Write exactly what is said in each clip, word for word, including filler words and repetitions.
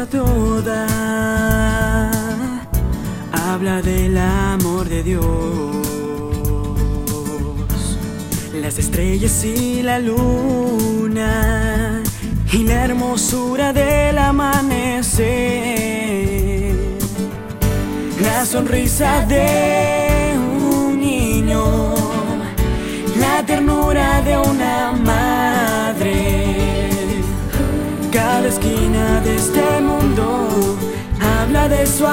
hermosa toda habla del amor de Dios. Las estrellas y la luna y la hermosura del amanecer, la sonrisa de un niño, la ternura de una madre. Cada esquina de este mundo habla de su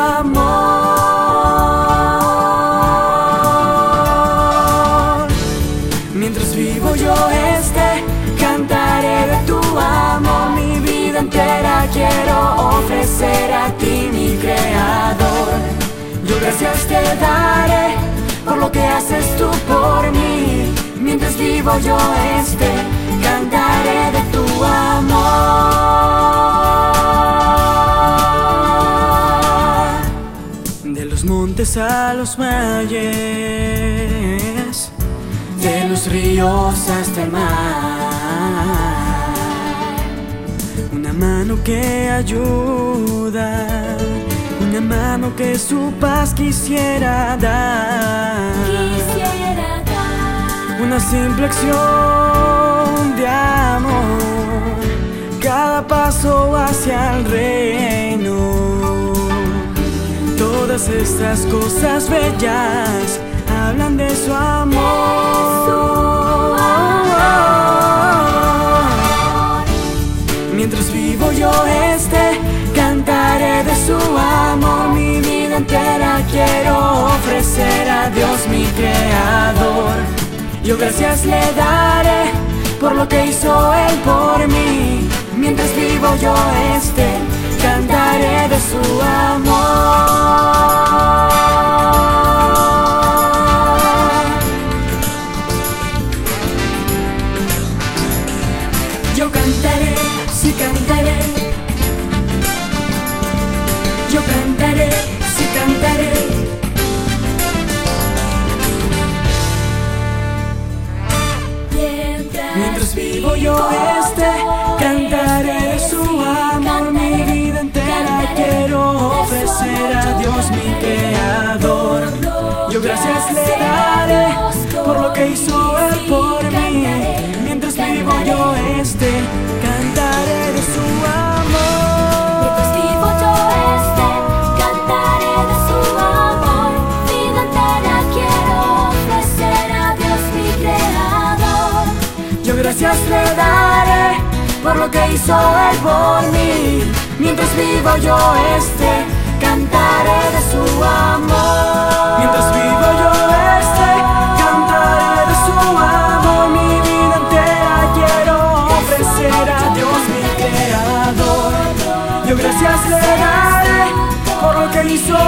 amor. Mientras vivo yo este, cantaré de tu amor. Mi vida entera quiero ofrecer a ti, mi creador. Yo gracias te daré por lo que haces tú por mí. Mientras vivo yo este, cantaré de tu amor. De los montes a los valles, de los ríos hasta el mar, una mano que ayuda, una mano que su paz quisiera dar, quisiera dar. Una simple acción de amor, cada paso hacia el reino. Todas estas cosas bellas hablan de su amor. Mientras vivo yo este, cantaré de su amor. Mi vida entera quiero ofrecer a Dios, mi creador. Yo gracias le daré por lo que hizo Él por mí. Mientras vivo yo este, cantaré de su amor. Yo cantaré, sí cantaré. Yo cantaré, sí cantaré. Mientras vivo yo este, cantaré de su amor. Mi vida entera quiero ofrecer a Dios, mi creador. Yo gracias le daré por lo que hizo Él por mí. Mientras vivo yo este, cantaré de su amor. Mientras vivo yo este, cantaré de su amor. Vida entera quiero ofrecer a Dios, mi creador. Yo gracias le daré por lo que hizo Él por mí. Mientras vivo yo este, cantaré de su amor. Mientras vivo yo este, cantaré de su amor. Mi vida entera quiero ofrecer a Dios, mi creador. Yo gracias le daré por lo que hizo